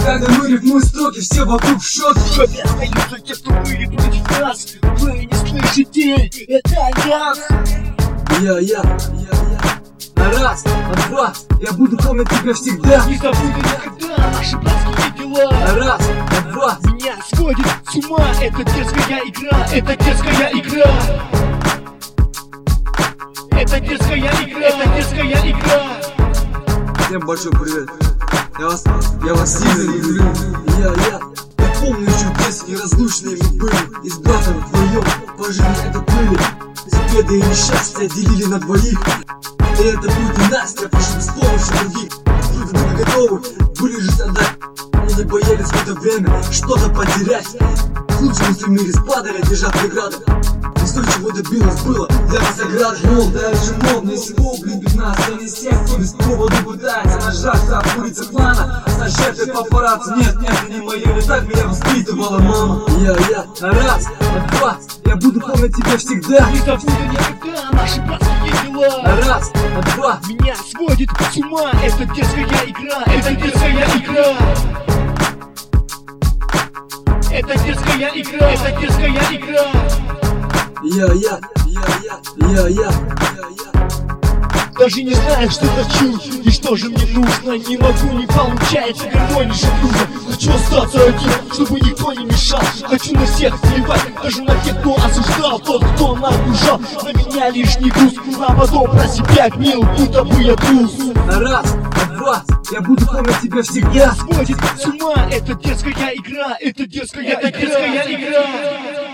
Когда мы рифмуем строки, все вокруг в шоке. Кроме остаются те, кто были против нас. Вы не слышите, это альянс. Я. На раз, на два, я буду помнить тебя всегда. Не забуду никогда наши братские дела. На раз, на два. Меня сводит с ума эта детская игра. Это детская игра. Это детская игра. Это детская игра. Всем большой привет. Я вас сильно люблю. Я помню еще детство, неразлучные мы были. И с братом вдвоем по жизни это были. Беды и несчастья делили на двоих. И это будет и Настя, пошли с помощью других. Люди были готовы, были же отдать. Мы не боялись в это время что-то потерять. К лучшему стремились, падали, держа преграды. И все, чего добилось, было для нас оград. Мол, даже мол, не всего любит нас. Я не всех, кто без повода пытается нажаться в улице плана. Стать жертвой папарацци, нет, это не мое. Не так меня воспитывала мама. Я, на раз, на два, я буду помнить тебя всегда. Не забуду никогда наши братские дела. На раз, на два. Меня сводит с ума эта детская игра. Это детская игра. Это детская игра. Это детская игра. Я. Даже не знаю, что хочу и что же мне нужно. Не могу, не получается, гармонии же нужно. Хочу остаться один, чтобы никто не мешал. Хочу на всех плевать, даже на тех, кто осуждал. Тот, кто нагружал на меня лишний груз, а потом про себя гнил, будто бы я трус. На раз, на два, я буду помнить тебя всегда. Сводит с ума эта детская игра. Это детская игра.